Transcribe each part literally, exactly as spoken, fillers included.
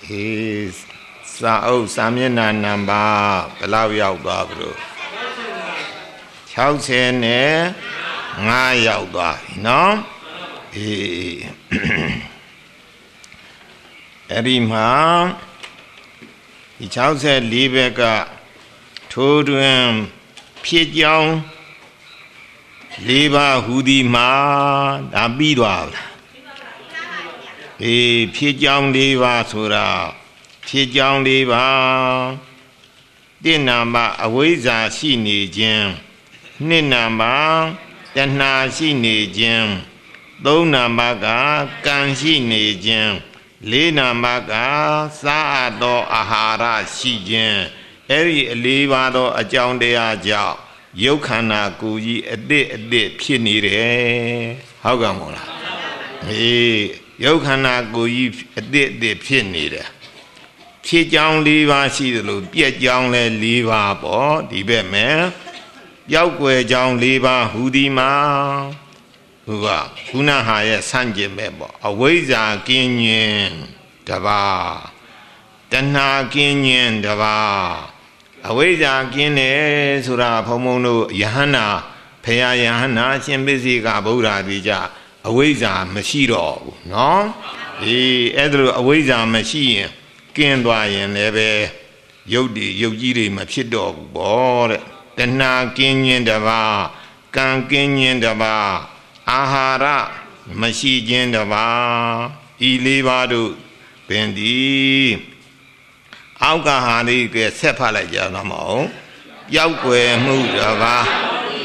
အေးစာအုပ်စာမျက်နှာနံပါတ်ဘယ်လောက်ရောက်သွားပြီလို့၆၀နဲ့၅ရောက်သွားပြီနော်အေးအဲ့ဒီမှာဒီ၆၄ဘက်ကထိုးတွင်ဖြစ်ကြောင်း၄ပါးဟူသည်မှာဒါပြီးသွားပြီအေးဖြစ်ကြောင်း၄ပါးဆိုတာဖြစ်ကြောင်း၄ပါးတဏ္ဏမအဝိဇ္ဇာရှိနေခြင်းနှစ်နာမတဏှာရှိနေခြင်းသုံးနာမကကံရှိနေခြင်းလေးနာမကစားအပ်သောအာဟာရရှိခြင်းအဲ့ဒီအလေးပါသောအကြောင်းတရားကြောင့်ရုပ်ခန္ဓာကိုယ်ကြီးအတိအတိဖြစ်နေတယ်ဟုတ်ကဲ့မို့လားအေးရုပ်ခန္ဓာကိုယ်ကြီးအတိအတိဖြစ်နေတယ်ဖြစ်ကြောင်း၄ပါးရှိသလိုပြက်ကြောင်းလည်း၄ပါးပေါ့ဒီဘက်မှာပျောက်ကွယ်ကြောင်း၄ပါးဟူဒီမှာဟိုကခုနဟာရဲ့ဆန့်ကျင်ပဲပေါ့အဝိဇ္ဇာကင်းခြင်းတပါးတဏှာကင်းခြင်းတပါးအဝိဇ္ဇာကင်းတယ်ဆိုတာဘုံဘုံတို့ယဟန္တာဖရာယဟန္တာရှင်ပိစိကဗုဒ္ဓတိကြအဝိဇ္ဇာမရှိတော့ဘူးနော်အေးအဲ့ဒါလိုအဝိဇ္ဇာမရှိရင်ကင်းသွားရင်လည်းပဲယုတ်ဒီယုတ်ကြီးတွေမဖြစ်တော့ဘူးပေါ့တဲ့တဏှာကင်းခြင်းတပါးကံကင်းခြင်းတပါးအာဟာရမရှိခြင်းတပါးဤလေးပါးတို့ပင်သည်အောက်ကဟာလေးကဆက်ဖတ်လိုက်ကြတော့မအောင်ပျောက်ကွယ်မှုတပါး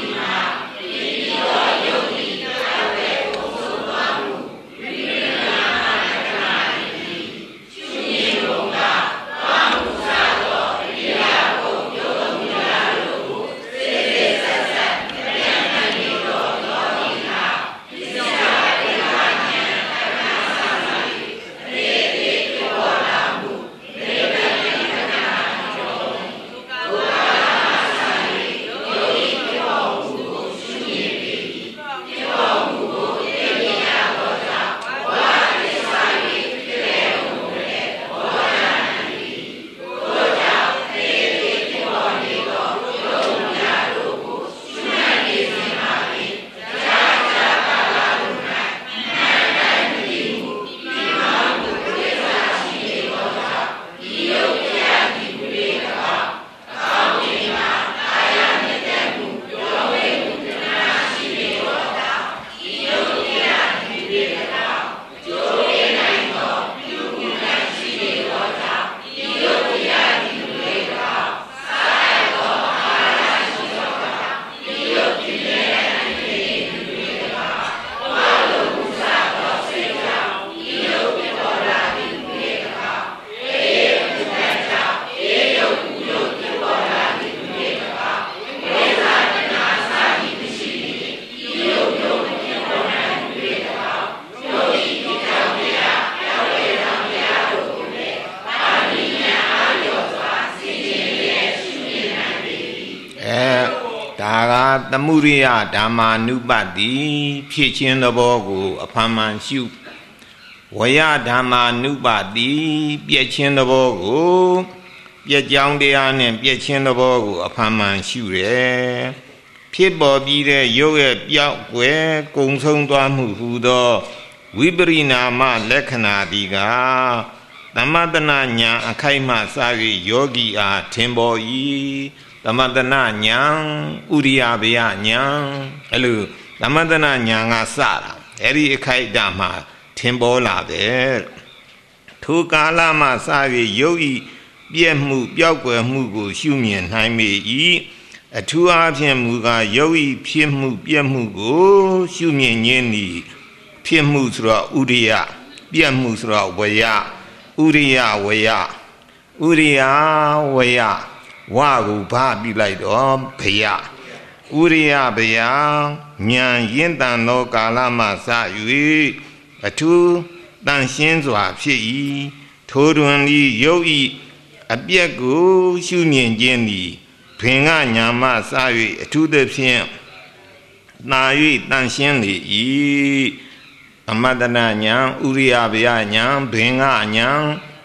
သမုရိယဓမ္မာနုပတိဖြစ်ခြင်းသဘောကိုအဖန်မှန်ရှုဝယဓမ္မာနုပတိပြည့်ခြင်းသဘောကိုပြည့်ကြောင်းတရားနဲ့ပြည့်ခြင်းသဘောကိုအဖန်မှန်ရှုတယ်ဖြစ်ပေါ်ပြီးတဲ့ရုပ်ရဲ့ပြောက်ွယ်ကုံဆုံးသွားမှုဟူသောဝိပရိနာမလက္ခဏာဒီကသမတနာညာအခိုက်မှစ၍ယောဂီအားထင်ပေါ်၏သမတနာညာဥရိယဘေယညာအဲ့လိုသမတနာညာကစတာအဲ့ဒီအခိုက်အတန့်မှာထင်ပေါ်လာတယ်ထိုကာလမှာစ၍ရုပ်ဤပြည့်မှုပျောက်ကွယ်မှုကိုရှုမြင်နိုင်ပေ၏အထူးအားဖြင့်မူကားရုပ်ဤဖြစ်မှုပြည့်မှုကိုရှုမြင်ခြင်းဤဖြစ်မှုဆိုတော့ဥရိယပြည့်မှုဆိုတော့ဝယဥရိယဝယဥရိယဝယဝါကိုဘာပြလိုက်တော့ဘယဥရိယဘယဉာဏ်ရင့်တန်သောကာလမှစ၍အထူးတန်ရှင်းစွာဖြစ်၏ထိုတွင်ဤရုပ်ဤအပြက်ကိုရှုမြင်ခြင်းသည်ဘင်ကညာမှစ၍အထူးသဖြင့်နာ၍တန်ရှင်းလေ၏အမတနာညာဥရိယဘယညာဘင်ကညာ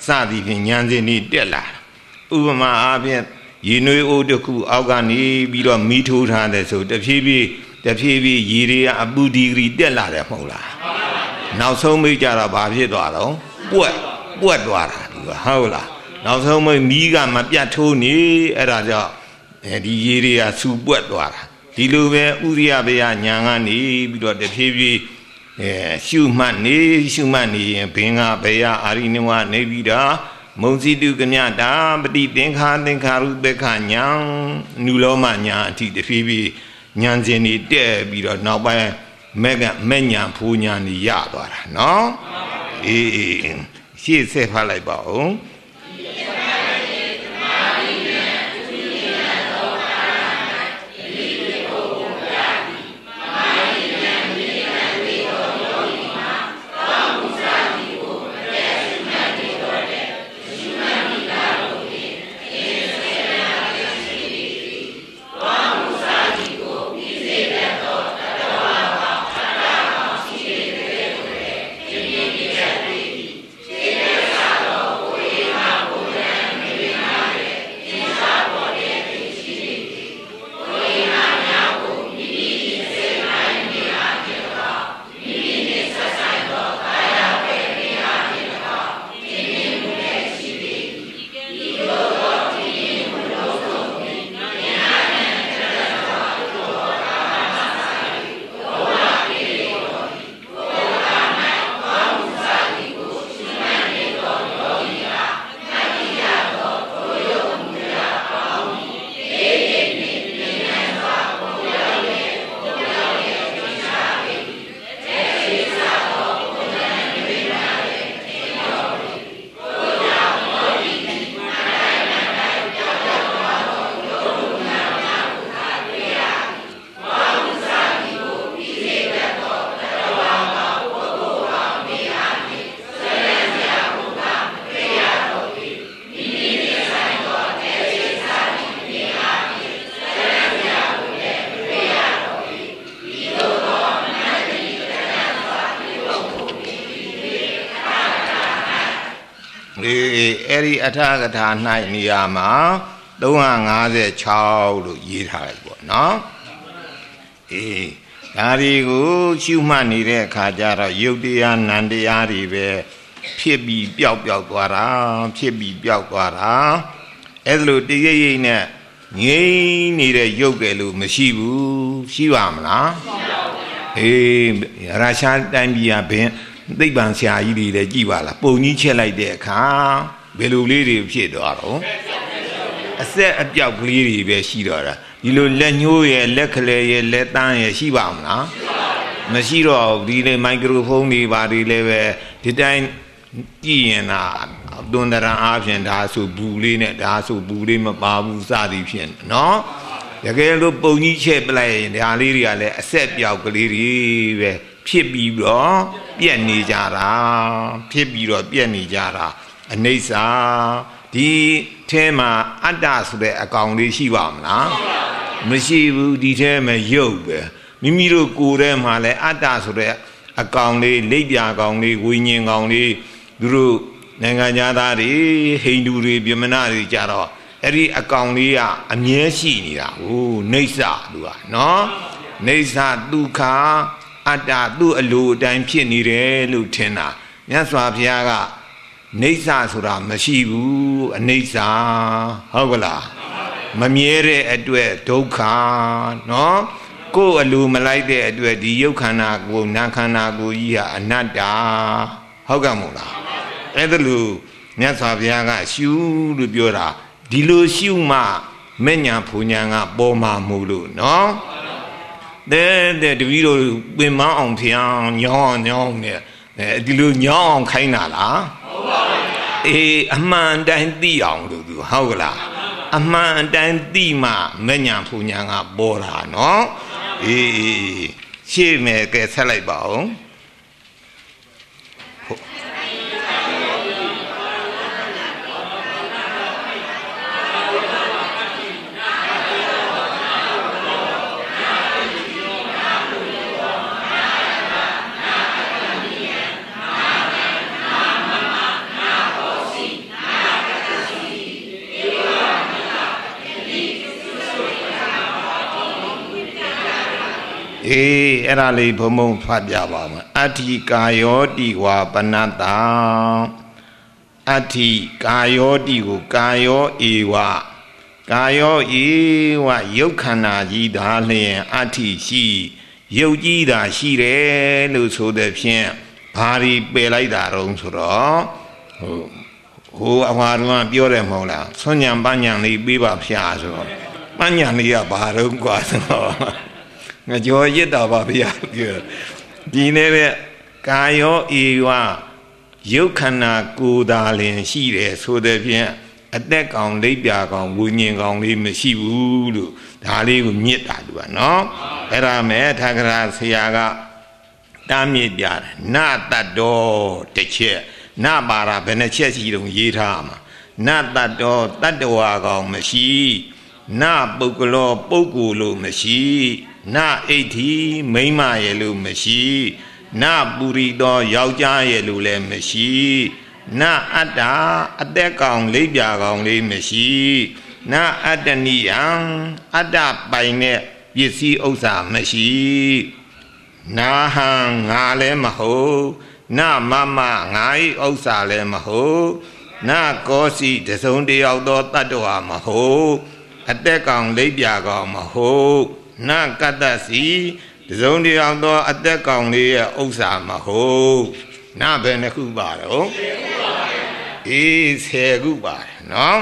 စသည်ဖြင့်ဉာဏ်စဉ်ဤတက်လာဥပမာအားဖြင့်ရေနွေးအိုးတစ်ခုအောက်ကနေပြီးတော့မီးထိုးထားတယ်ဆိုတဖြည်းဖြည်းတဖြည်းဖြည်းရေတွေကအပူဒီဂရီတက်လာတယ်မဟုတ်လားနောက်ဆုံးမိကြတော့ဘာဖြစ်သွားတော့ပွက်ပွက်သွားတာဒီကဟုတ်လားနောက်ဆုံးမိမီးကမပြတ်ထိုးနေအဲ့ဒါကြောင့်အဲဒီရေတွေကစူပွက်သွားတာဒီလိုပဲဥရိယဘေယညာကနေပြီးတော့တဖြည်းဖြည်းအဲရှုမှတ်နေရှုမှတ်နေရင်ဘင်္ဂဘေယအာရိနဝနေပြီးတော့မုံစီတုကမြတာပฏิသင်္ခာသင်္ခါရုပ္ပခညာနုလောမညာအထိတဖြည်းဖြည်းဉာဏ်စဉ်တွေတက်ပြီးတော့နောက်ပိုင်းမဲ့ကမဲ့ညာဖူးညာနေရသွားတာနော်အေးအေးရှေ့ဆက်ဖတ်လိုက်ပါဦးအဲ့ဒီအထာကထာ၌နေရာမှာသုံး၅၆လို့ရေးထားလိုက်ပေါ့နော်အေးဒါတွေကိုရှုမှတ်နေတဲ့အခါကျတော့ယုတ်တရားနံတရားတွေပဲဖြစ်ပြီးပျောက်ပျောက်သွားတာဖြစ်ပြီးပျောက်သွားတာအဲ့လိုတရိပ်ရိပ်နဲ့ငြိမ်းနေတဲ့ယုတ်တယ်လို့မရှိဘူးရှိပါမလားအေးရုရှားတိုင်းပြည်ကဘင်းသိပ္ပံဆရာကြီးတွေလည်းကြည်ပါလားပုံကြီးချက်လိုက်တဲ့အခါဘယ်လိုလေးတွေဖြစ်သွားတော့အဆက်အပြောက်ကလေးတွေပဲရှိတော့တာဒီလိုလက်ညှိုးရဲ့လက်ကလေးရဲ့လက်တန်းရဲ့ရှိပါမလားမရှိတော့ဒီလေမိုက်ခရိုဖုန်းတွေပါတွေလည်းပဲဒီတိုင်းကြည့်ရင်သာတွန်တရံအားဖြင့်ဒါဆိုဘူးလေးနဲ့ဒါဆိုဘူးလေးမပါဘူးစသည်ဖြင့်နော်တကယ်လို့ပုံကြီးချက်ပလိုက်ရင်ဒါလေးတွေကလည်းအဆက်ပြောက်ကလေးတွေပဲဖြစ်ပြီးတော့ပြက်နေကြတာဖြစ်ပြီးတော့ပြက်နေကြတာအနိစ္စဒီထဲမှာအတ္တဆိုတဲ့အကောင်လေးရှိပါမလားမရှိဘူးဒီထဲမှာရုပ်ပဲမိမိတို့ကိုယ်ထဲမှာလည်းအတ္တဆိုတဲ့အကောင်လေးလိပ်ပြာကောင်လေးဝိညာဉ်ကောင်လေးသူတို့နိုင်ငံသားတွေဟိန္ဒူတွေဗြဟ္မဏတွေကြတော့အဲ့ဒီအကောင်လေးကအမြဲရှိနေတာဟိုနေဆာသူကနော်နေဆာဒုက္ခအတ္တသူ့အလိုအတိုင်းဖြစ်နေတယ်လို့ထင်တာမြတ်စွာဘုရားကနေဆာဆိုတာမရှိဘူးအနိစ္စဟုတ်ကလားမမြဲတဲ့အတွက်ဒုက္ခနော်ကိုယ်အလိုမလိုက်တဲ့အတွက်ဒီယုတ်ခန္ဓာကိုနာခန္ဓာကိုကြီးဟာအနတ္တဟုတ်ကဲ့မို့လားအဲ့ဒါလို့မြတ်စွာဘုရားကရှုလို့ပြောတာဒီလိုရှုမှမဲ့ညာဖူညာကပေါ်မှာမို့လို့နော်တဲ့တဲ့တပည့်တို့ပင်မအောင်ဖျံညောင်းညောင်းနဲ့ဒီလိုညောင်းအောင်ခိုင်းတာလားဟုတ်ပါဘူးအေးအမှန်တိုင်းသိအောင်လို့သူဟုတ်ကလားအမှန်တိုင်းသိမှမဲ့ညာဖူညာကပေါ်တာနော်အေးရှေ့မယ်ကဲဆက်လိုက်ပါဦးအေးအဲ့ဒါလေးဘုံဘုံဖတ်ပြပါမယ်အဋ္ဌိကာယောတိဝါပနတ္တအဋ္ဌိကာယောတိကိုကာယောဧဝကာယောဧဝယုတ်ခန္ဓာကြီးသာလျင်အဋ္ဌိရှိယုတ်ကြီးသာရှိတယ်လို့ဆိုတဲ့ဖြင့်ဘာဒီပယ်လိုက်တာတော့ဆိုတော့ဟိုဟိုအမှားတော့ပြောတယ်မဟုတ်လားဆွညံပညာလေးပေးပါဖျားဆိုတော့ပညာလေးကဘာတော့กว่าဆိုတော့ငါကြော်ရစ်တာပါဗျာပြောဒီနေတဲ့ကာယောဧဝယုတ်ခန္ဓာကိုယ်သာလင်ရှိတယ်ဆိုတဲ့ဖြင့်အသက်ကောင်လိပ်ပြကောင်ဝိညာဉ်ကောင်လေးမရှိဘူးလို့ဒါလေးကိုမြစ်တာသူကနော်အဲ့ဒါမဲ့ထာဂရဆရာကတားမြစ်ပြတယ်နတတ္တောတစ်ချက်နပါရာဘယ်နှချက်ရှိတုံးရေးထားမှာနတတ္တောတတ္တဝါကောင်မရှိနပုဂ္ဂလောပုဂ္ဂိုလ်လို့မရှိနအိဋ္ဌိမိမ့်မရဲ့လို့မရှိနပုရိသောယောက်ျားရဲ့လို့လည်းမရှိနအတ္တအသက်ကောင်လိပ်ပြကောင်လေးမရှိနအတ္တနိယံအတ္တပိုင်တဲ့ပစ္စည်းဥစ္စာမရှိနာဟံငါလည်းမဟုတ်နမမငါ၏ဥစ္စာလည်းမဟုတ်နကောစီတစုံတယောက်သောတတ္တဝါမဟုတ်အသက်ကောင်လိပ်ပြကောင်မဟုတ်နကတ္တစီတစုံတယောက်သောအသက်ကောင်လေးရဲ့ဥစ္စာမဟုတ်နဘယ်နှခုပါတော့အေးဆယ်ခုပါတယ်နော်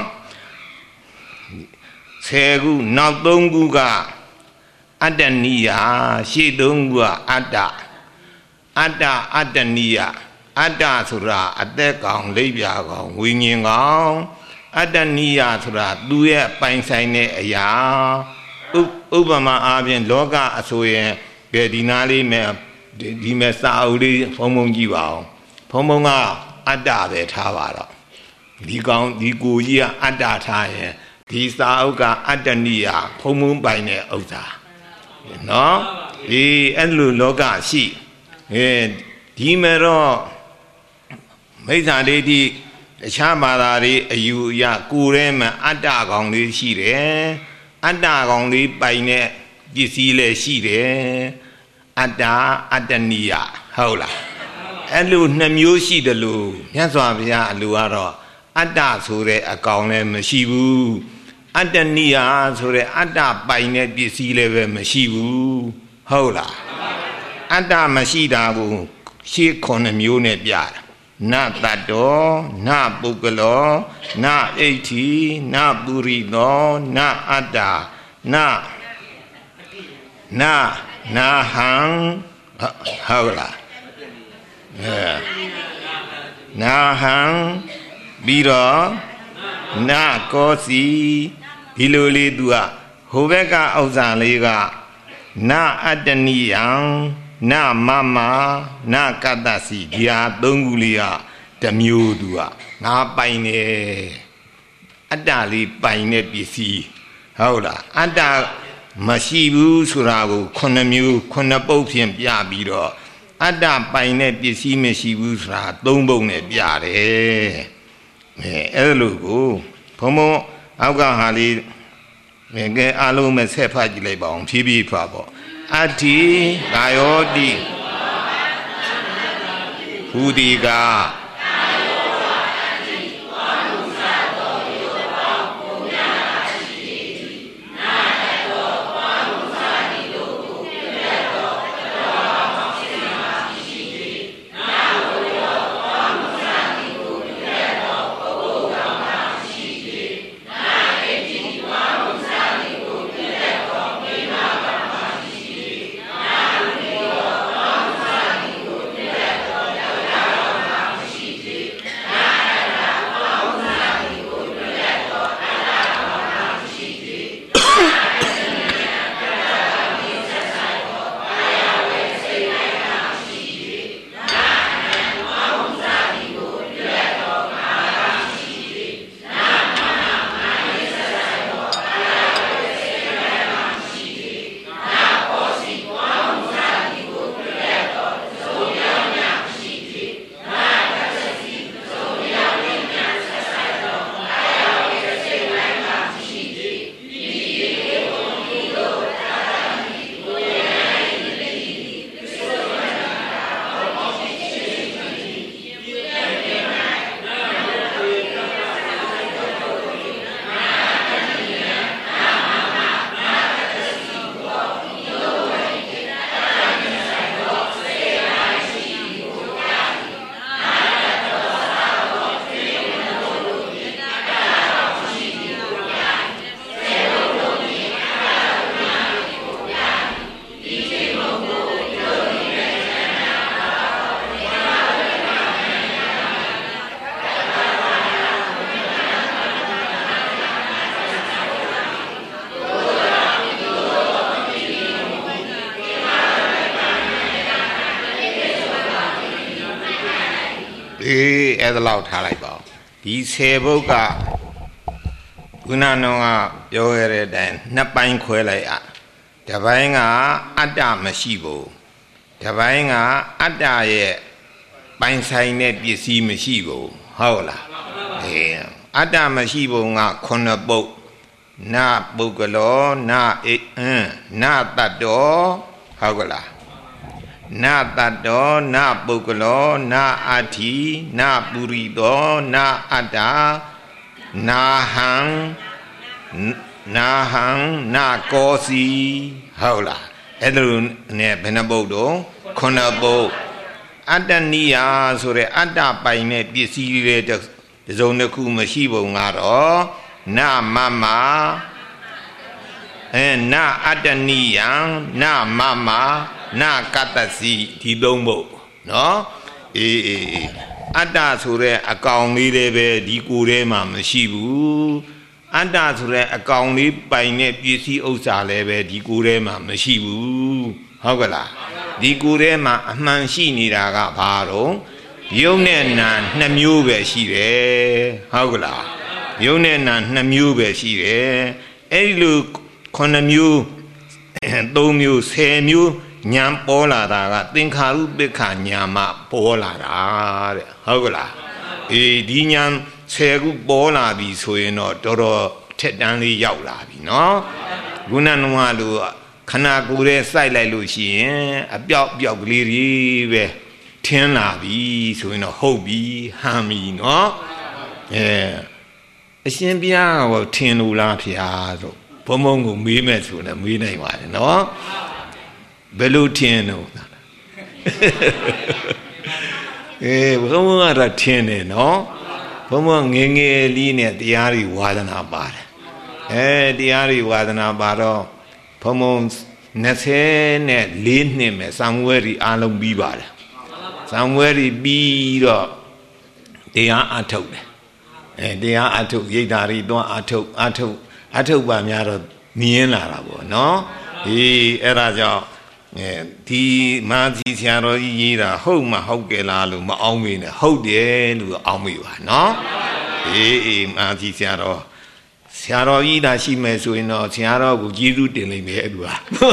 ဆယ်ခုနောက်သုံးခုကအတ္တနိယရှေ့သုံးခုကအတ္တအတ္တအတ္တနိယအတ္တဆိုတာအသက်ကောင်လိပ်ပြကောင်ဝိညာဉ်ကောင်အတ္တနိယဆိုတာသူရဲ့ပိုင်ဆိုင်တဲ့အရာဥပမာအားဖြင့်လောကအဆိုရင်ဒီနာလေးမဲ့ဒီမဲ့စာအုပ်လေးဖုံဖုံကြည့်ပါအောင်ဖုံဖုံကအတ္တပဲထားပါတော့ဒီကောင်ဒီကိုကြီးကအတ္တထားရင်ဒီစာအုပ်ကအတ္တနိယဖုံဖုံပိုင်တဲ့ဥစ္စာနော်ဒီအဲ့လိုလောကရှိအဲဒီမဲ့တော့မိစ္ဆာဒိဋ္ဌိတခြားဘာသာတွေအယူအရကိုယ်ထဲမှာအတ္တကောင်လေးရှိတယ်အတ္တကောင်လေးပိုင်တဲ့ပစ္စည်းလည်းရှိတယ်အတ္တအတ္တနိယဟုတ်လားအဲ့လိုနှစ်မျိုးရှိတယ်လို့မြတ်စွာဘုရားအလိုကတော့အတ္တဆိုတဲ့အကောင်လည်းမရှိဘူးအတ္တနိယဆိုတဲ့အတ္တပိုင်တဲ့ပစ္စည်းလည်းပဲမရှိဘူးဟုတ်လားအတ္တမရှိတာကိုရှင်းခုနှစ်မျိုးနဲ့ပြတာနတတ္တောနပုဂ္ဂလောနအိဋ္ဌိနပုရိသောနအတ္တနနနာဟံဟုတ်လားအဲနာဟံပြီးတော့နကောစီဒီလိုလေးသူကဟိုဘက်ကဥစ္စာလေးကနအတ္တနိယံနမမနကတ္တစီဒီဟာသုံးခုလေးကတမျိုးသူကငါပိုင်နေအတ္တလေးပိုင်တဲ့ပစ္စည်းဟုတ်လားအတ္တမရှိဘူးဆိုတာကိုခုနှစ်မျိုးခုနှစ်ပုတ်ဖြင့်ပြပြီးတော့အတ္တပိုင်တဲ့ပစ္စည်းမရှိဘူးဆိုတာသုံးပုံနဲ့ပြတယ်အဲအဲ့လိုကိုဘုံဘုံအောက်ကဟာလေးငယ်အားလုံးပဲဆက်ဖတ်ကြည့်လိုက်ပါအောင်ဖြည်းဖြည်းဖတ်ပေါ့အဋ္ဌိကာယောတိဟူဒီကအဲ့ဒါလောက်ထားလိုက်ပါဒီဆယ်ဘုတ်ကခုနကပြောရတဲ့အတိုင်းနှစ်ပိုင်းခွဲလိုက်อ่ะတစ်ပိုင်းကအတ္တမရှိဘူးတစ်ပိုင်းကအတ္တရဲ့ပိုင်ဆိုင်တဲ့ပစ္စည်းမရှိဘူးဟုတ်လားအေးအတ္တမရှိဘူးကခုနှစ်ပုတ်နာပုဂ္ဂလောနာအေအင်းနာတတ္တောဟုတ်ကလားနာတတ္တောနာပုဂ္ဂလောနာအဋ္ဌိနာပုရိသောနာအတ္တနာဟံနာဟံနာကောစီဟုတ်လားအဲ့လိုနဲ့ဘယ်နှပုတ်တော့ခုနှစ်ပုတ်အတ္တနိယဆိုတဲ့အတ္တပိုင်တဲ့ပစ္စည်းတွေတစုံတစ်ခုမရှိပုံကတော့နာမမအဲနာအတ္တနိယနာမမနာကတ္တစီဒီသုံးပုတ်နော်အေးအေးအတ္တဆိုတဲ့အကောင်လေးတွေပဲဒီကိုယ်ထဲမှာမရှိဘူးအတ္တဆိုတဲ့အကောင်လေးပိုင်တဲ့ပစ္စည်းဥစ္စာလည်းပဲဒီကိုယ်ထဲမှာမရှိဘူးဟုတ်ကလားဒီကိုယ်ထဲမှာအမှန်ရှိနေတာကဘာတော့ယုံနဲ့နာနှစ်မျိုးပဲရှိတယ်ဟုတ်ကလားယုံနဲ့နာနှစ်မျိုးပဲရှိတယ်အဲ့ဒီလိုခုနှစ်မျိုးသုံးမျိုးဆယ်မျိုးညာပေါ်လာတာကသင်္ခါရုပ္ပခညာမှပေါ်လာတာတဲ့ဟုတ်ကလားအေးဒီညာဆယ်ခုပေါ်လာပြီဆိုရင်တော့တော်တော်ထက်တန်းလေးရောက်လာပြီနော်ခုနကလိုခဏကိုယ်ရဲ့စိုက်လိုက်လို့ရှိရင်အပြောက်ပြောက်ကလေးတွေပဲထင်းလာပြီဆိုရင်တော့ဟုတ်ပြီဟမ်းပြီနော်အဲအရှင်ဘုရားကထင်းလို့လားဖျားဆိုဘုံဘုံကိုမေးမဲ့ဆိုလည်းမေးနိုင်ပါတယ်နော်ဘယ်လိုထင်းတော့အေးဘုံဘုံကတော့ထင်းတယ်နော်ဘုံဘုံငယ်ငယ်လေးနဲ့တရားတွေဝါဒနာပါတယ်အဲတရားတွေဝါဒနာပါတော့ဘုံဘုံနှစ်ဆယ်နဲ့လေးနှစ်မဲ့သံဝဲရီအားလုံးပြီးပါတယ်သံဝဲရီပြီးတော့တရားအထုတ်တယ်အဲတရားအထုတ်ရိတ်ဓာရီတွန်းအထုတ်အထုတ်အထုတ်ပါများတော့မြင်လာတာပေါ့နော်ဒီအဲ့ဒါကြောင့်အဲဒီမာစီဆရာတော်ကြီးရေးတာဟုတ်မှဟုတ်ကြလားလို့မအောင်မေးနဲ့ဟုတ်တယ်လို့အောင်မေးပါနော်အေးအေးမာစီဆရာတော်ဆရာတော်ကြီးသာရှိမယ်ဆိုရင်တော့ဆရာတော်ကိုကျေးဇူးတင်လိုက်မယ်သူက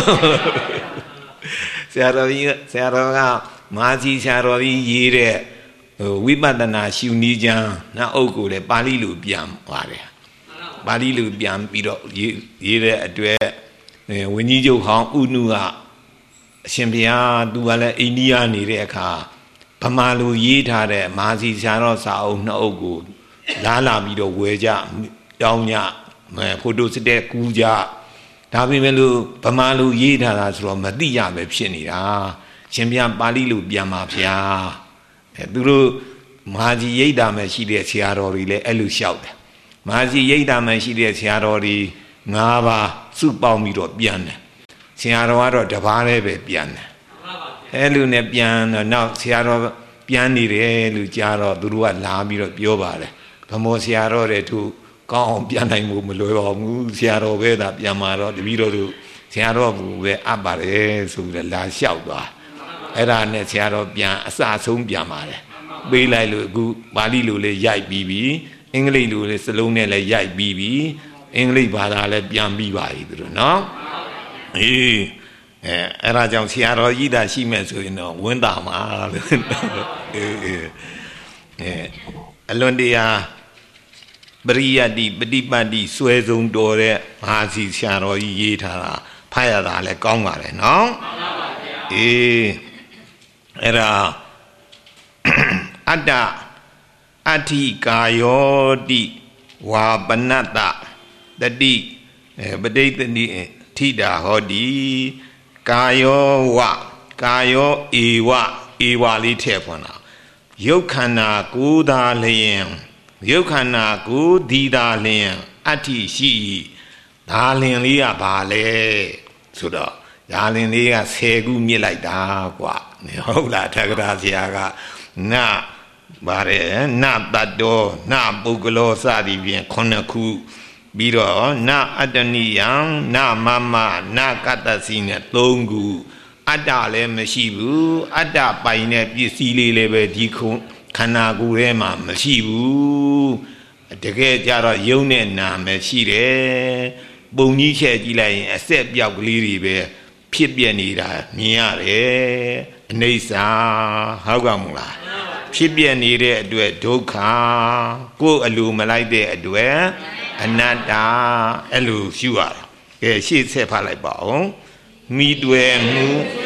ဆရာတော်ကြီးဆရာတော်ကမာစီဆရာတော်ကြီးရေးတဲ့ဝိပဿနာရှုနည်းချမ်းနောက်အုပ်ကိုလည်းပါဠိလိုပြန်ပါတယ်ပါဠိလိုပြန်ပြီးတော့ရေးတဲ့အတွက်ဝင်းကြီးချုပ်ဟောင်းဥနုကအရှင်ဘုရားသူကလည်းအိန္ဒိယနေတဲ့အခါဗမာလိုရေးထားတဲ့မာစီဆရာတော်စာအုပ်နှစ်အုပ်ကိုလာလာပြီးတော့ဝယ်ကြတောင်းကြဖိုတိုစတက်ကူးကြဒါပေမဲ့လို့ဗမာလိုရေးထားတာဆိုတော့မသိရပဲဖြစ်နေတာရှင်ဘုရားပါဠိလိုပြန်ပါဗျာအဲသူတို့မာစီရိတ်တာမဲ့ရှိတဲ့ဆရာတော်တွေလည်းအဲ့လိုလျှောက်တယ်မာစီရိတ်တာမဲ့ရှိတဲ့ဆရာတော်တွေ၅ပါးစုပေါင်းပြီးတော့ပြန်တယ်ဆရာတော်ကတော့တပါးတည်းပဲပြန်တယ်အဲ့လိုနဲ့ပြန်တော့နောက်ဆရာတော်ပြန်နေတယ်လို့ကြားတော့သူတို့ကလာပြီးတော့ပြောပါတယ်ဗမောဆရာတော်တဲ့သူကောင်းအောင်ပြန်နိုင်မှုမလွယ်ပါဘူးဆရာတော်ပဲသာပြန်มาတော့တပည့်တော်တို့ဆရာတော်ကပဲအပ်ပါတယ်ဆိုပြီးလာလျှောက်သွားအဲ့ဒါနဲ့ဆရာတော်ပြန်အစဆုံးပြန်ပါတယ်ပေးလိုက်လို့အခုပါဠိလိုလေးရိုက်ပြီးပြီအင်္ဂလိပ်လိုလေးစလုံးနဲ့လည်းရိုက်ပြီးပြီအင်္ဂလိပ်ဘာသာလည်းပြန်ပြီးပါပြီသူတို့နော်အေးအဲအဲ့ဒါကြောင့်ဆရာတော်ကြီးသာရှိမဲ့ဆိုရင်တော့ဝင်းတာမှာလို့အေးအေးအဲအလွန်တရာပရိယတ္တိပฏิပတ်တိစွဲဆုံးတော်တဲ့မဟာစီဆရာတော်ကြီးရေးထားတာဖတ်ရတာလည်းကောင်းပါတယ်နော်မှန်ပါပါဗျာအေးအဲ့ဒါအတ္တအဋ္ဌိကာယောတိဝါပနတ္တတတိပဋိသတိထိတာဟောတိကာယောဝကာယောဧဝဧဝလေးထည့်ဖွင့်တာယုတ်ခန္ဓာကိုယ်သာလျင်ယုတ်ခန္ဓာကိုယ်ဒီသာလျင်အဋ္ဌိရှိဒါလျင်လေးကဘာလဲဆိုတော့ဒါလျင်လေးကဆယ်ခုမြစ်လိုက်တာကွာဟုတ်လားထက္ကရာဆရာကနဗါရဲနတတ္တောနပုဂ္ဂလောစသည်ဖြင့်ခုနှစ်ခုပြီးတော့နအတ္တနိယံနမမနကတ္တစီနဲ့သုံးခုအတ္တလည်းမရှိဘူးအတ္တပိုင်တဲ့ပစ္စည်းလေးလည်းပဲဒီခုခန္ဓာကိုယ်ထဲမှာမရှိဘူးတကယ်ကြတော့ယုံနဲ့နာမယ်ရှိတယ်ပုံကြီးချက်ကြည့်လိုက်ရင်အဆက်ပြောက်ကလေးတွေပဲဖြစ်ပြနေတာမြင်ရတယ်အနိစ္စဟုတ်ကမလားဖြစ်ပြနေတဲ့အတွက်ဒုက္ခကိုယ်အလိုမလိုက်တဲ့အတွက်အနတ္တအဲ့လိုရှုရတာကဲရှေ့ဆက်ဖတ်လိုက်ပါဦးမိတွေ့မှု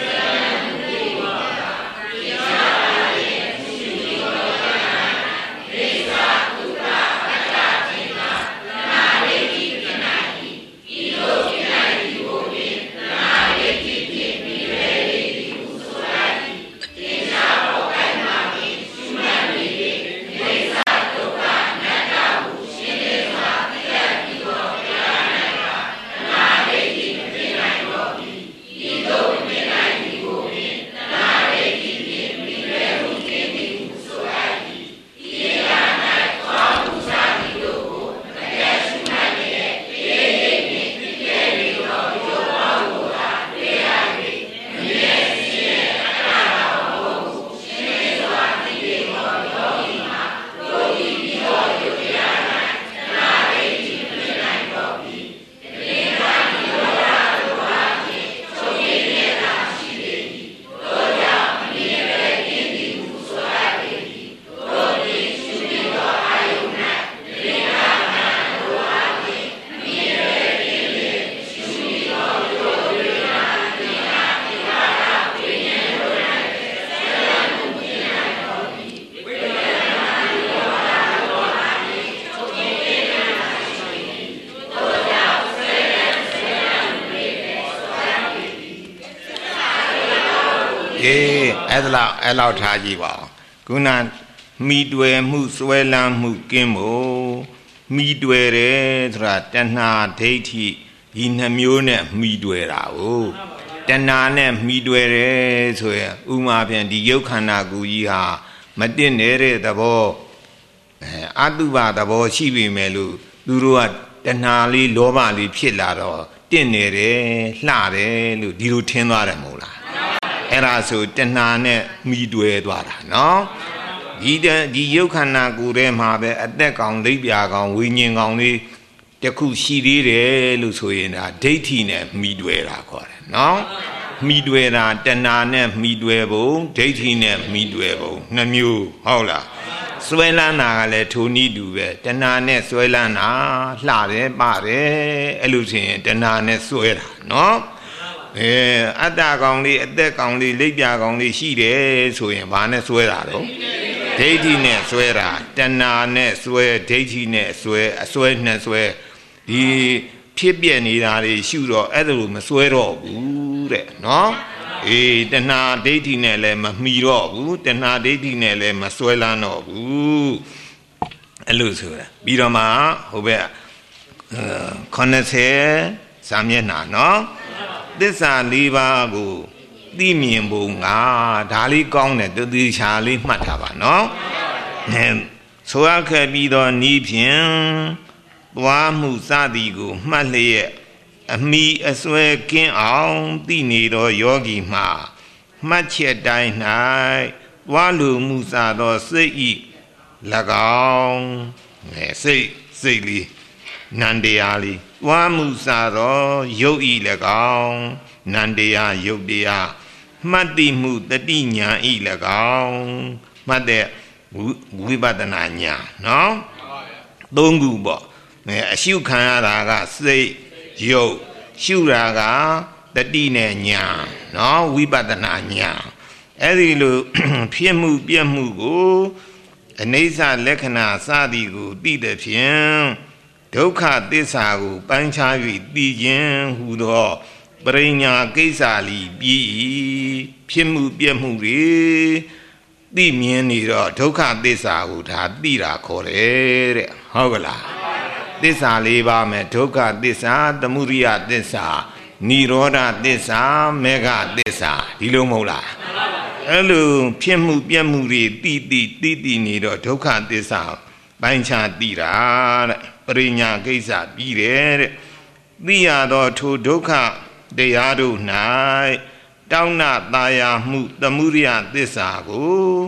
အဲ့ဒါအဲ့လောက်ထားကြည့်ပါဦးခုနမိတွေ့မှုစွဲလန်းမှုကင်းဖို့မိတွေ့တယ်ဆိုတာတဏှာဒိဋ္ဌိဒီနှမျိုးနဲ့မိတွေ့တာကိုတဏှာနဲ့မိတွေ့တယ်ဆိုရင်ဥမာဖြင့်ဒီယုတ်ခန္ဓာကိုယ်ကြီးဟာမတင့်နေတဲ့သဘောအတုပသဘောရှိပြီမဲ့လို့သူတို့ကတဏှာလေးလောဘလေးဖြစ်လာတော့တင့်နေတယ်လှတယ်လို့ဒီလိုထင်သွားတယ်မဟုတ်လားအဲ့ဒါဆိုတဏှာနဲ့မိတွေ့သွားတာနော်ဒီဒီယုတ်ခန္ဓာကိုယ်ထဲမှာပဲအသက်ကောင်လိပ်ပြာကောင်ဝိညာဉ်ကောင်လေးတခုရှိသေးတယ်လို့ဆိုရင်ဒါဒိဋ္ဌိနဲ့မိတွေ့တာခေါ်တယ်နော်မိတွေ့တာတဏှာနဲ့မိတွေ့ဖို့ဒိဋ္ဌိနဲ့မိတွေ့ဖို့နှစ်မျိုးဟုတ်လားစွဲလန်းတာကလည်းထိုနည်းတူပဲတဏှာနဲ့စွဲလန်းတာလှတယ်ပါတယ်အဲ့လိုဆိုရင်တဏှာနဲ့စွဲတာနော်အဲအတ္တကောင်လေးအသက်ကောင်လေးလိပ်ပြာကောင်လေးရှိတယ်ဆိုရင်ဘာနဲ့စွဲတာတော့ဒိဋ္ဌိနဲ့စွဲတာတဏှာနဲ့စွဲဒိဋ္ဌိနဲ့စွဲအစွဲနဲ့စွဲဒီဖြစ်ပြနေတာတွေရှုတော့အဲ့ဒါလိုမစွဲတော့ဘူးတဲ့နော်အေးတဏှာဒိဋ္ဌိနဲ့လည်းမမှီတော့ဘူးတဏှာဒိဋ္ဌိနဲ့လည်းမစွဲလန်းတော့ဘူးအဲ့လိုဆိုတာပြီးတော့မှဟိုဘက်ခုနှစ်ဆယ်စာမျက်နှာနော်သစ္စာလေးပါးကိုသိမြင်ဖို့ငါဒါလေးကောင်းတယ်တူတူချာလေးမှတ်ထားပါနော်အဲဆိုရခဲ့ပြီးတော့ဤဖြင့်သွားမှုစသည်ကိုမှတ်လျက်အမိအစွဲကင်းအောင်သိနေသောယောဂီမှာမှတ်ချက်တိုင်း၌သွားလူမှုစသောစိတ်ဤ၎င်းအဲစိတ်စိတ်လေးနန္တရားလေးသွားမှုစသောယုတ်ဤ၎င်းနန္တရားယုတ်တရားမှတ်တိမှုတတိညာဤ၎င်းမှတ်တဲ့ဝိပဿနာညာနော်သုံးခုပေါ့အဲအရှုခံရတာကစိတ်ယုတ်ရှုတာကတတိနဲ့ညာနော်ဝိပဿနာညာအဲ့ဒီလိုဖြစ်မှုပြက်မှုကိုအနိစ္စလက္ခဏာစသည်ကိုသိတဲ့ဖြင့်ဒုက္ခသစ္စာကိုပိုင်းခြား၍သိခြင်းဟူသောပရိညာကိစ္စလီပြီးဖြစ်မှုပြက်မှုတွေသိမြင်နေတော့ဒုက္ခသစ္စာကိုဒါသိတာခေါ်တယ်တဲ့ဟုတ်ကလားသစ္စာလေးပါမယ်ဒုက္ခသစ္စာသမုဒိယသစ္စာនិရောဓသစ္စာမေဃသစ္စာဒီလိုမဟုတ်လားအဲ့လိုဖြစ်မှုပြက်မှုတွေသိသိသိသိနေတော့ဒုက္ခသစ္စာပိုင်းခြားသိတာတဲ့ပရိညာကိစ္စပြီးတယ်တဲ့သိရသောထိုဒုက္ခတရားတို့၌တောင်းနာตาယာမှုသမုဒိယသစ္စာကိုဒ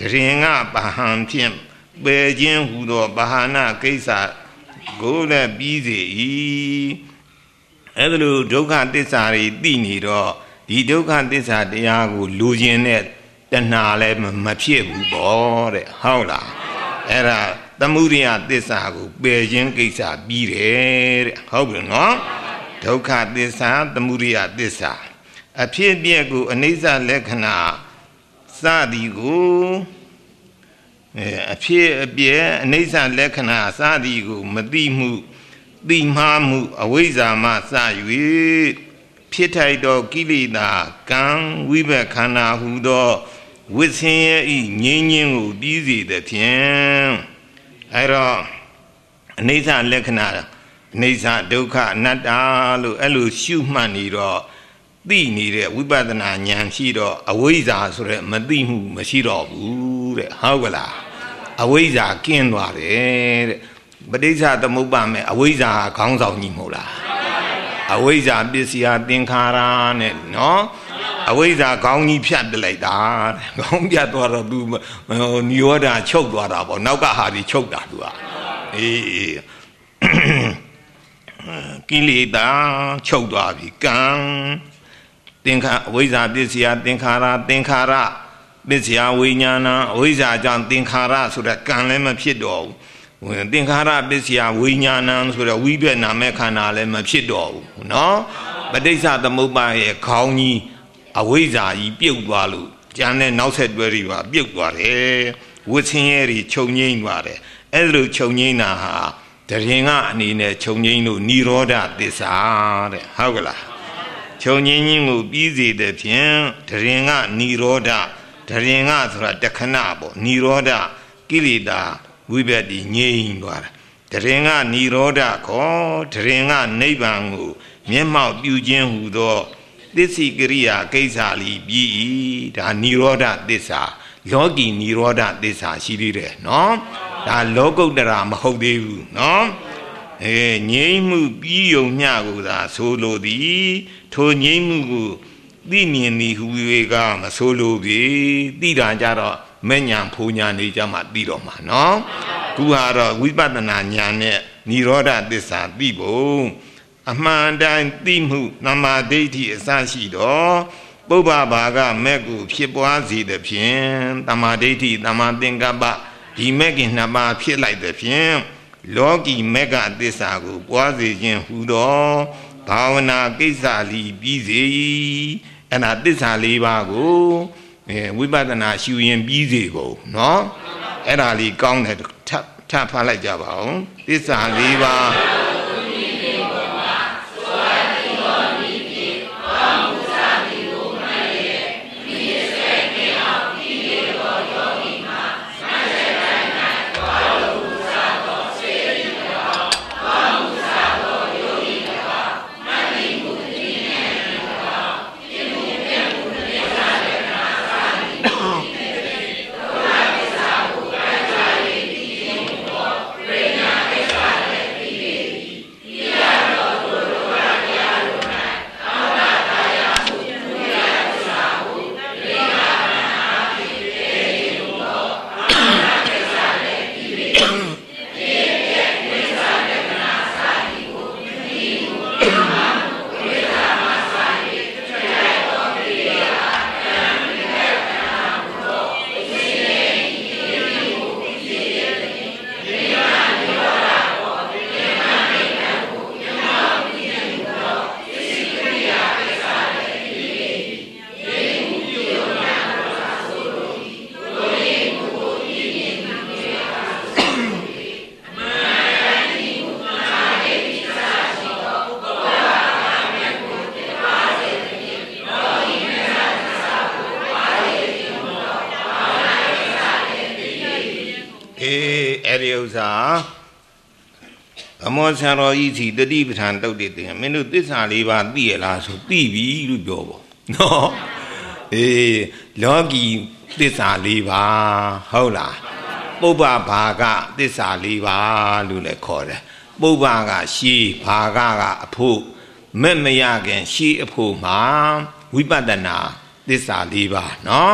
ရင်ကဘာဟံဖြင့်ပယ်ခြင်းဟူသောဘာဟာနာကိစ္စကိုလည်းပြီးစေ၏အဲ့ဒါလိုဒုက္ခသစ္စာတွေသိနေတော့ဒီဒုက္ခသစ္စာတရားကိုလူခြင်းနဲ့တဏှာလည်းမဖြစ်ဘူးပေါ့တဲ့ဟုတ်လားအဲ့ဒါသမုဒယသစ္စာကိုပယ်ခြင်းကိစ္စပြီးတယ်တဲ့ဟုတ်ပြီနော်ဒုက္ခသစ္စာသမုဒယသစ္စာအဖြစ်အပျက်ကိုအနိစ္စလက္ခဏာစသည်ကိုအဖြစ်အပျက်အနိစ္စလက္ခဏာစသည်ကိုမသိမှုသိမှားမှုအဝိဇ္ဇာမှစ၍ဖြစ်ထိုက်သောကိလေသာကံဝိဘက်ခန္ဓာဟူသောဝိဆင်းရဲ့ဤငြိမ်းခြင်းကိုပြီးစေသဖြင့်အဲတော့အနိစ္စလက္ခဏာအနိစ္စဒုက္ခအနတ္တလို့အဲ့လိုရှုမှတ်နေတော့သိနေတဲ့ဝိပဿနာဉာဏ်ရှိတော့အဝိဇ္ဇာဆိုတဲ့မသိမှုမရှိတော့ဘူးတဲ့ဟုတ်ကလားအဝိဇ္ဇာကင်းသွားတယ်တဲ့ပဋိစ္စသမုပ္ပါမဲ့အဝိဇ္ဇာခေါင်းဆောင်ကြီးမဟုတ်လားအဝိဇ္ဇာပစ္စယသင်္ခါရနဲ့နော်အဝိဇ္ဇာခေါင်းကြီးဖြတ်ပလိုက်တာတဲ့ခေါင်းပြတ်သွားတော့သူနိရောဓချုပ်သွားတာပေါ့နောက်ကဟာဒီချုပ်တာသူကအေးကိလေသာချုပ်သွားပြီကံသင်္ခါအဝိဇ္ဇာပစ္စယသင်္ခါရသင်္ခါရပစ္စယဝိညာဏအဝိဇ္ဇာကြောင့်သင်္ခါရဆိုတဲ့ကံလည်းမဖြစ်တော့ဘူးသင်္ခါရပစ္စယဝိညာဏဆိုတဲ့ဝိပဿနာမဲ့ခန္ဓာလည်းမဖြစ်တော့ဘူးနော်ပဋိစ္စသမုပ္ပါရဲ့ခေါင်းကြီးအဝိဇ္ဇာကြီးပြုတ်သွားလို့ကျန်တဲ့နောက်ဆက်တွဲတွေပါပြုတ်သွားတယ်ဝိဆင်းရဲတွေခြုံငိမ့်သွားတယ်အဲ့လိုခြုံငိမ့်တာဟာတရင်ကအနေနဲ့ခြုံငိမ့်လို့និရောဓသစ္စာတဲ့ဟုတ်ကလားခြုံငိမ့်ခြင်းကိုပြီးစေတဲ့ဖြင့်တရင်ကនិရောဓတရင်ကဆိုတာတခဏပေါ့និရောဓကိလေသာဝိဘက်ဒီငြိမ့်သွားတာတရင်ကនិရောဓခေါ်တရင်ကနိဗ္ဗာန်ကိုမျက်မှောက်ပြုခြင်းဟူသောသစ္စိကရိယာကိစ္စလီပြီးဒါនិရောဓသစ္စာလောကီនិရောဓသစ္စာရှိသေးတယ်နော်ဒါလောကုတ္တရာမဟုတ်သေးဘူးနော်အဲငြိမ့်မှုပြီးယုံမျှကိုသာဆိုလိုသည်ထိုငြိမ့်မှုကိုသိမြင်သည်ဟူ၍ကမဆိုလိုပြီသိတာကြတော့မဲ့ညာဖူညာနေကြမှသိတော့မှာနော်ခုဟာတော့ဝိပဿနာဉာဏ်နဲ့និရောဓသစ္စာသိဖို့အမှန်တိုင်းသိမှုသမာဓိဋ္ဌိအစရှိတော့ပုဗ္ဗဘာကမဲ့ကိုဖြစ်ပွားစေတဲ့ဖြင့်သမာဓိဋ္ဌိသမာသင်္ကပ္ပဒီမဲ့ခင်နှစ်ပါးဖြစ်လိုက်တဲ့ဖြင့်လောကီမဲ့ကသစ္စာကိုပွားစေခြင်းဟူသောဘာဝနာကိစ္စလီပြီးစေအဲ့ဒါသစ္စာလေးပါးကိုအဲဝိပဿနာရှုရင်ပြီးစေကုန်နော်အဲ့ဒါလေးကောင်းတယ်ထပ်ထပ်ဖတ်လိုက်ကြပါဦးသစ္စာလေးပါးအမောဆရာတော်ကြီးစီတတိပဋ္ဌာန်တုတ်တဲ့တင်မင်းတို့သစ္စာလေးပါးသိရလားဆိုသိပြီလို့ပြောပေါ့နော်အေးလောကီသစ္စာလေးပါးဟုတ်လားပုဗ္ဗဘာကသစ္စာလေးပါးလို့လည်းခေါ်တယ်ပုဗ္ဗကရှေးဘာကကအဖို့မဲ့မရခင်ရှေးအဖို့မှာဝိပဿနာသစ္စာလေးပါးနော်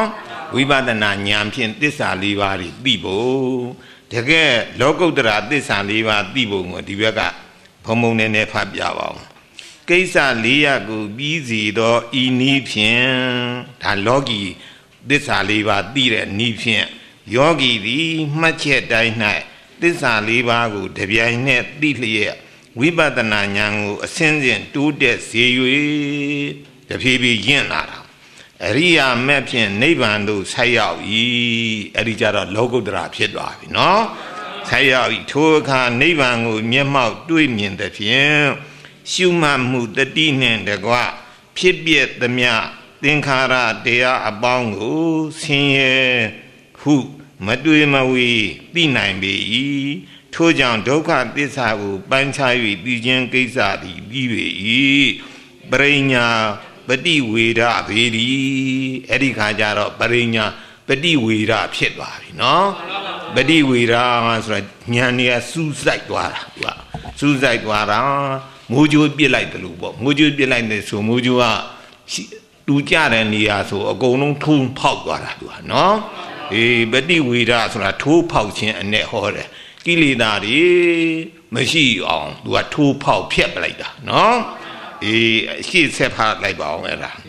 ဝိပဿနာဉာဏ်ဖြင့်သစ္စာလေးပါးတွေသိဖို့တကယ်လောကုတ္တရာသစ္စာလေးပါးသိဖို့ကိုဒီဘက်ကဘုံဘုံနဲ့နဲ့ဖတ်ပြပါအောင်ကိစ္စလေးရကိုပြီးစီတော့ဤနည်းဖြင့်ဒါလောကီသစ္စာလေးပါးသိတဲ့နည်းဖြင့်ယောဂီသည်မှတ်ချက်တိုင်း၌သစ္စာလေးပါးကိုတပြိုင်နက်သိလျက်ဝိပဿနာဉာဏ်ကိုအစဉ်စဉ်တိုးတက်စေ၍တဖြည်းဖြည်းရင့်လာတာအရိယာမက်ဖြင့်နိဗ္ဗာန်သို့ဆက်ရောက်၏အဲ့ဒီကြတော့လောကုတ္တရာဖြစ်သွားပြီနော်ဆက်ရောက်၏ထိုအခါနိဗ္ဗာန်ကိုမျက်မှောက်တွေ့မြင်သဖြင့်ရှုမှတ်မှုတတိနှင့်တကွဖြစ်ပြသမျှသင်္ခါရတရားအပေါင်းကိုဆင်းရဲဟုမတွေ့မဝေသိနိုင်ပေ၏ထို့ကြောင့်ဒုက္ခသစ္စာကိုပိုင်းခြား၍သိခြင်းကိစ္စသည်ပြီးပေ၏ပရိညာပฏิဝေဒဗေဒီအဲ့ဒီခါကျတော့ပရိညာပฏิဝေဒဖြစ်သွားပြီနော်ပฏิဝေဒဆိုတာဉာဏ်เนี่ยစူးစိုက်သွားတာသူကစူးစိုက်သွားတာမိုးကြိုးပြစ်လိုက်တယ်လို့ပေါ့မိုးကြိုးပြစ်လိုက်တယ်ဆိုမိုးကြိုးကတူကြတဲ့နေရာဆိုအကုန်လုံးထုံဖောက်သွားတာသူကနော်အေးပฏิဝေဒဆိုတာထိုးဖောက်ခြင်းအနဲ့ဟောတယ်ကိလေသာတွေမရှိအောင်သူကထိုးဖောက်ဖြတ်ပလိုက်တာနော်အေးရှေ့ဆက်ဖတ်လိုက်ပါအောင်အဲ့ဒါ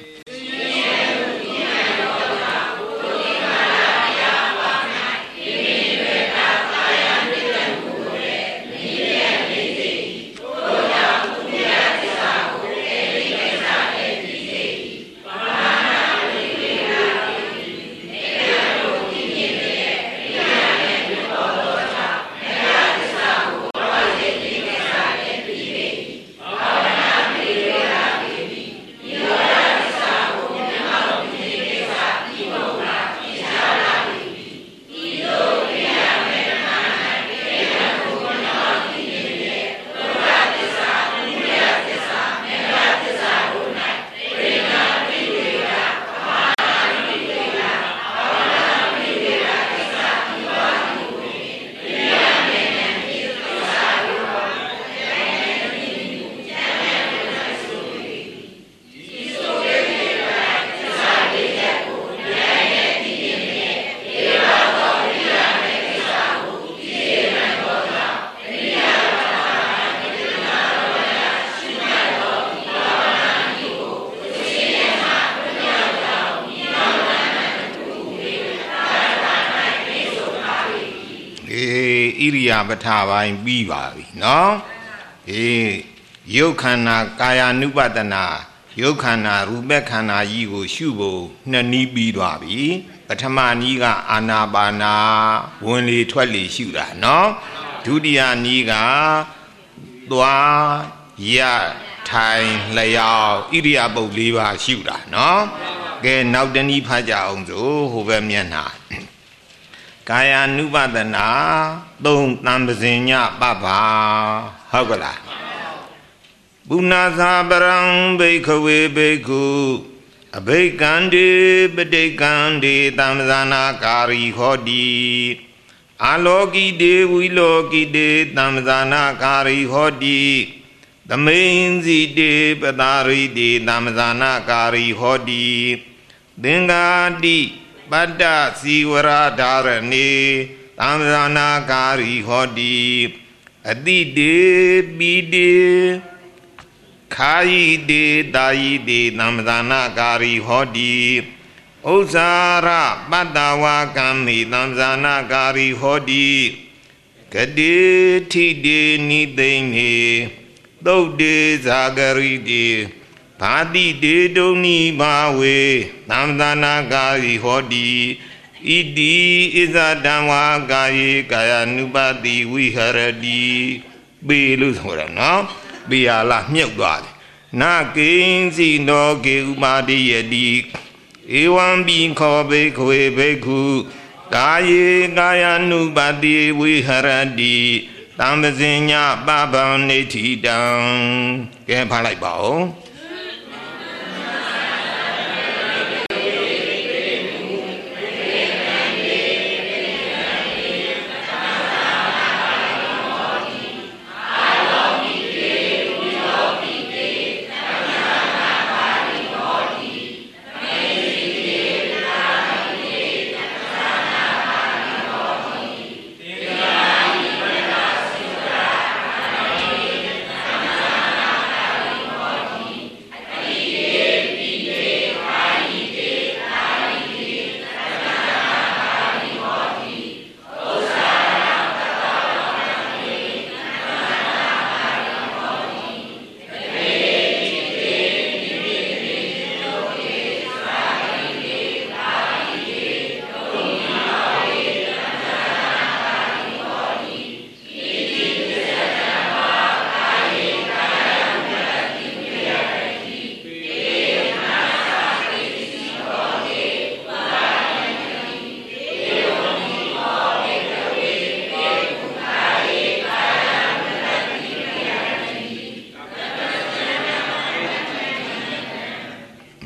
ပထပိုင်းပြီးပါပြီနော်အေးယုတ်ခန္ဓာကာယ ानु ပတနာယုတ်ခန္ဓာရူပခန္ဓာကြီးကိုရှုဖို့နှစ်နည်းပြီးသွားပြီပထမနည်းကအာနာပါနာဝင်လေထွက်လေရှုတာနော်ဒုတိယနည်းကသွားရထိုင်လျောက်ဣရိယာပုတ်၄ပါးရှုတာနော်ကဲနောက်တနည်းဖတ်ကြအောင်ဆိုဟိုဘက်မျက်နှာကာယ ानु ပတနာသုံးတံပဇင်ညပပဟုတ်ကလားပုဏ္ဏသာပရံဘိခဝေဘိက္ခုအဘိကံတေပဋိကံတေတမ္ပဇာနာကာရီဟောတိအာလောကိတေဝိလောကိတေတမ္ပဇာနာကာရီဟောတိသမိန်စီတေပတာရိတေတမ္ပဇာနာကာရီဟောတိသင်္ဃာတိပတ္တစီဝရဓာရဏေတမ္ပဇာနာကာရီဟောတိအတိတေပိတေခာယိတေတာယိတေတမ္ပဇာနာကာရီဟောတိဥစ္စာရပတ္တဝါကံမိတမ္ပဇာနာကာရီဟောတိကတိထိတေနိသိနေသုတ်တေဇာဂရိတေဘာတိတေတုန်နိဘာဝေတမ္ပဇာနာကာရီဟောတိဣတိဣဇဓမ္မာကာယေကာယ ानु ပတိဝိဟရတိပေလို့ဆိုတာနော်ပေရလာမြုပ်သွားတယ်နာကိဉ္စီနောကေဥပါတိယတိဧဝံပိခောဘိခွေဘိက္ခုကာယေကာယ ानु ပတိဝိဟရတိတံပဇင်ညပပံနေတိတံကဲဖတ်လိုက်ပါဦး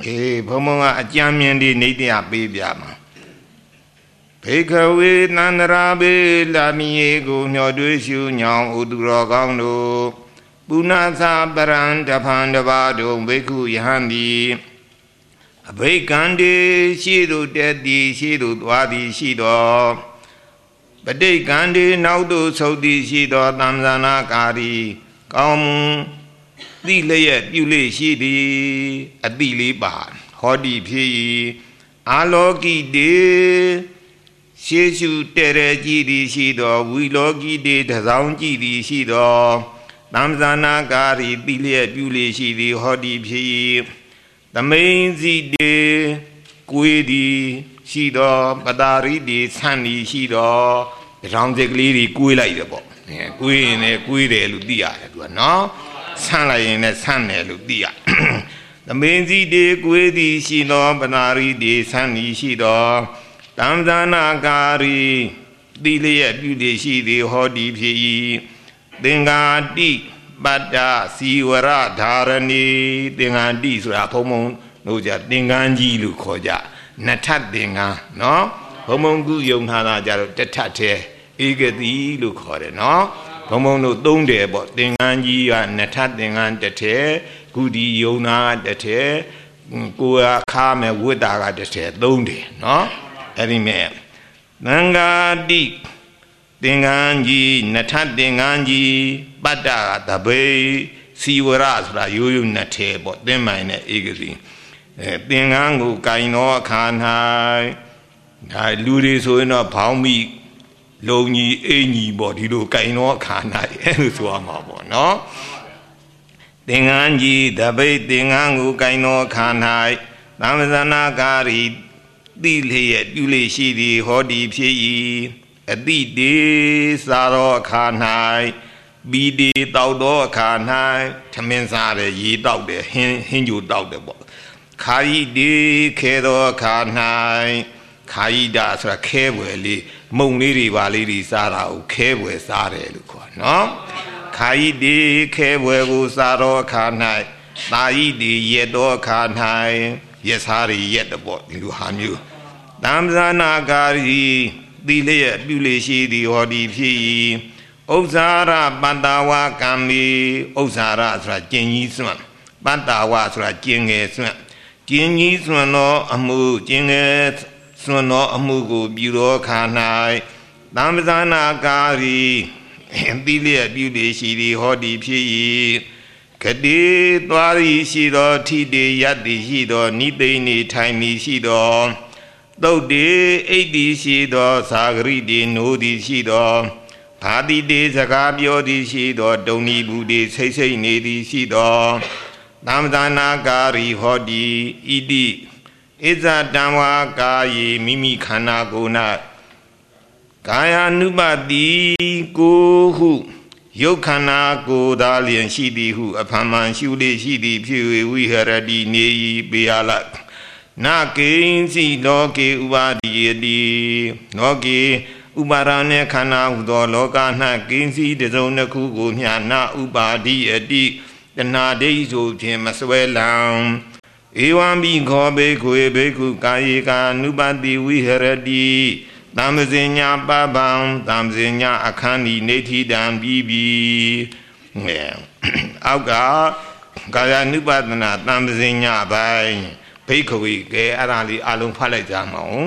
အေးဘုံဘုံကအကြမ်းမြင်ဒီနေတရားပေးပြမှာဘေကဝေသန္တရာဘေလာမီယေကိုမျှော်တွေးရှုညောင်းဥသူတော်ကောင်းတို့ပုဏ္ဏသာပရံတဖန်တပါတို့ဘိက္ခုယဟန်တိအဘိကံတေရှိသူတက်သည်ရှိသူသွားသည်ရှိတော်ပဋိကံတေနောက်သို့ဆုတ်သည်ရှိတော်သံသနာကာရီကောင်းသိလျက်ပြုလေရှိသည်အတိလေးပါဟောတိဖြစ်၏အာလောကိတေရှေရှုတဲရဲကြည်သည်ရှိတော်ဝီလောကိတေတစောင်းကြည်သည်ရှိတော်သံသနာကာရီသိလျက်ပြုလေရှိသည်ဟောတိဖြစ်၏သမိန်စီတေကိုယ်သည်ရှိတော်ပတာရိတေဆန့်သည်ရှိတော်တောင်စက်ကလေးတွေကိုယ်လိုက်တယ်ပေါ့ကိုယ်ရင်လည်းကိုယ်တယ်လို့သိရတယ်သူကနော်ဆန့်လိုက်ရင်လည်းဆန့်တယ်လို့သိရသမင်းစီတေကိုယ်သည်ရှိတော်ပတာရိတေဆန့်သည်ရှိတော်တံဇာနာကာရီတိလျက်ပြုလေရှိသည်ဟောတိဖြစ်၏သင်္ဃာတိပတ္တစီဝရဓာရဏီသင်္ဃာတိဆိုတာဘုံဘုံတို့ကြသင်္ကန်းကြီးလို့ခေါ်ကြနထသင်္ကန်းနော်ဘုံဘုံကုယုံထားတာကြတော့တထထဲဧကတိလို့ခေါ်တယ်နော်ဘုံဘုံတို့သုံးတယ်ပေါ့သင်္ကန်းကြီးကနထသင်္ကန်းတစ်ထဲကုဒီယုံနာကတစ်ထဲကိုယ်ခါမဲ့ဝိတ္တာကတစ်ထဲသုံးတယ်နော်အဲ့ဒီမဲ့သံဃာတိသင်္ကန်းကြီးနထသင်္ကန်းကြီးပတ္တကတပိစီဝရဆိုတာရိုးရိုးနှစ်ထဲပေါ့သင်္မိုင်နဲ့ဧကတိအဲသင်္ကန်းကိုကင်တော်အခါ၌ဒါလူတွေဆိုရင်တော့ဘောင်းမိလုံကြီးအင်ကြီးပေါ့ဒီလိုကင်တော်အခါ၌အဲ့လိုဆိုရမှာပေါ့နော်သင်္ကန်းကြီးတပိသင်္ကန်းကိုကင်တော်အခါ၌သံသနာကာရီတိလျက်ပြုလေရှိသည်ဟောဒီဖြစ်၏အတိတေစာတော်အခါ၌ဘီဒီတောက်တော်အခါ၌ထမင်းစားတယ်ရေတောက်တယ်ဟင်းဟင်းကြိုတောက်တယ်ပေါ့ခာယိတေခဲတော်အခါ၌ခာယိတာဆိုတာခဲွယ်လေးမုံလေးတွေပါလေးတွေစားတာကိုခဲွယ်စားတယ်လို့ခေါ်နော်ခာယိတေခဲွယ်ကိုစားတော်အခါ၌သာယိတေရက်တော်အခါ၌ရက်စားတွေရက်တယ်ပေါ့ဒီလိုဟာမျိုးသံဇာနာကာရီသီလျက်ပြုလေရှိသည်ဟောဒီဖြစ်၏ဥစ္စာရပတ္တဝါကံမီဥစ္စာရဆိုတာကျင်ကြီးစွန့်ပတ္တဝါဆိုတာကျင်ငယ်စွန့်ကျင်ကြီးစွန့်သောအမှုကျင်ငယ်စွန့်သောအမှုကိုပြုသောခါ၌သံဇာနာကာရီသီလျက်ပြုလေရှိသည်ဟောဒီဖြစ်၏ကတိသွားရီရှိသောထိတေယတ္တိရှိသောနိသိဏိထိုင်မီရှိသောသုတ်တေအိတ်တိရှိသောသာဂရိတေနိုးသည်ရှိသောဘာတိတေစကားပြောသည်ရှိသောဒုံနီဘူးတေဆိတ်ဆိတ်နေသည်ရှိသောသံသနာကာရီဟောတိဣတိဣဇတံဝါကာယေမိမိခန္ဓာကိုယ်၌ကာယ ानु ပတိကိုဟုယုတ်ခန္ဓာကိုယ်သာလျင်ရှိသည်ဟုအဖန်မှန်ရှုလေရှိသည်ဖြစ်၍ဝိဟရတိနေ၏ပေယလနာကိဉ္စီလောကေဥပါတိယတိလောကေဥပါရณေခန္ဓာဟုသောလောက၌ကိဉ္စီတစုံတစ်ခုကိုမျှနာဥပါတိယတိတဏှာဒိဋ္ဌိဆိုဖြင့်မစွဲလံဧဝံဘိခောဘေခွေဘေကုကာယေကာနုပတိဝိဟရတိသံဇင်ညာပပံသံဇင်ညာအခန္ဒီနေတိတံပြီးပြီးငယ်အောက်ကကာယ ानु ပဒနာသံဇင်ညာပိုင်းဘိက္ခဝေကဲအဲ့ဒါလေးအလုံးဖတ်လိုက်ကြမအောင်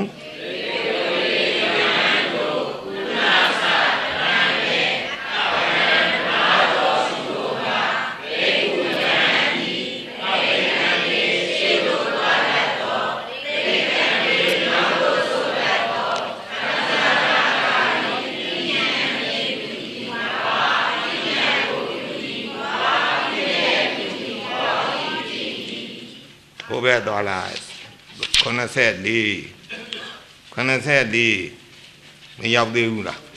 ဘုရားတော်လာခုနဆက်လေးခုနဆက်လေးမရောက်သေးဘူးလား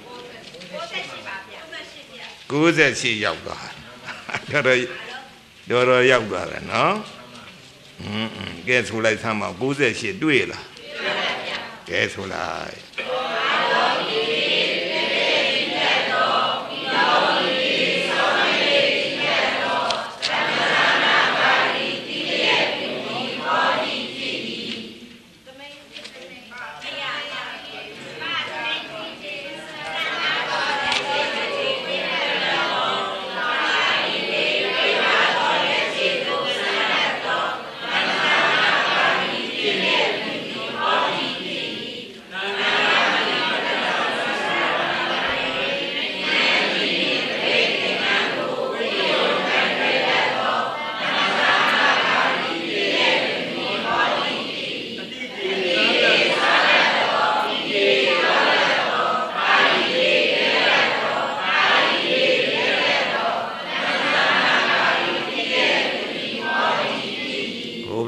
ကိုးဆယ်ရှိရောက်သွားတော်တော်တော်တော်ရောက်သွားတယ်နော်อืมကဲဆိုလိုက်သမ်းပါကိုးဆယ်ရှိတွေ့လားကဲဆိုလိုက်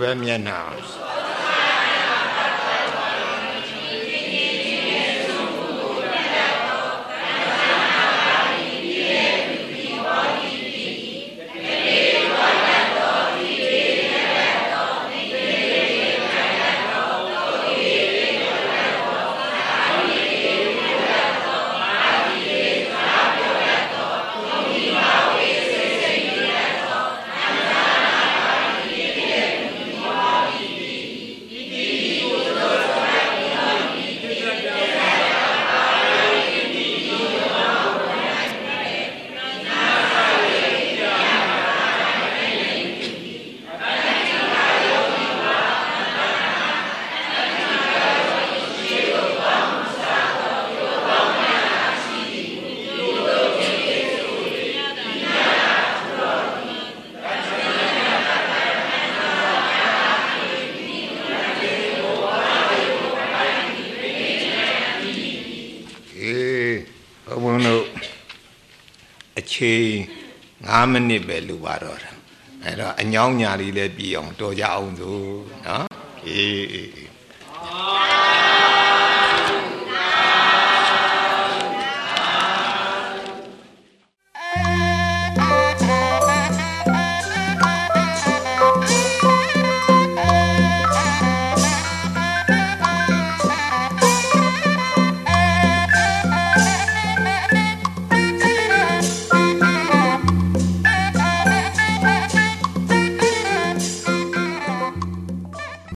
ပဲမျက်နှာငါးမိနစ်ပဲလူပါတော့တာအဲ့တော့အညောင်းညာလေးလည်းပြီးအောင်တော်ကြအောင်စို့နော်အေး